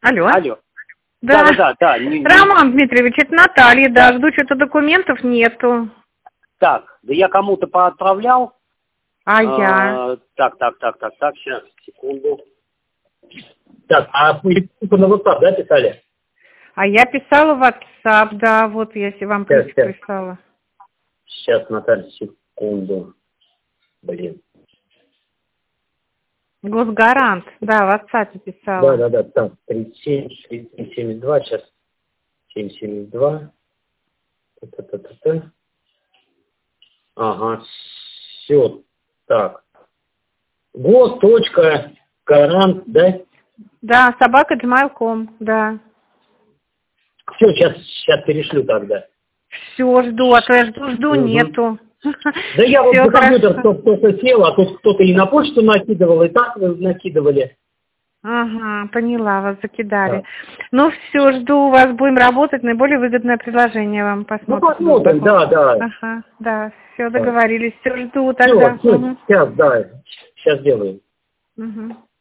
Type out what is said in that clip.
Алло. Алло. Да. Да. Роман Дмитриевич, это Наталья, да, жду, что-то документов нету. Так, да я кому-то поотправлял. Я? Так, сейчас, секунду. Так, а вы на WhatsApp, да, писали? А я писала в WhatsApp, да, вот я вам плюсик прислала. Сейчас, Наталья, секунду. Блин. Госгарант, да, в WhatsApp писала. Да, там 3772, сейчас 772. Ага, все, так. Гос.гарант, да? Да, собака@gmail.com, да. Все, сейчас перешлю тогда. Все, жду, а то я жду, нету. Да я вот Всё за компьютер хорошо. кто-то сел, а тут кто-то и на почту накидывал, и так накидывали. Ага, поняла, вас закидали. Да. Ну все, жду, у вас будем работать, наиболее выгодное предложение вам Ну посмотрим. посмотрим, да. Ага, да, все, договорились, все, жду Все, тогда. сейчас, да, сейчас делаем. Угу.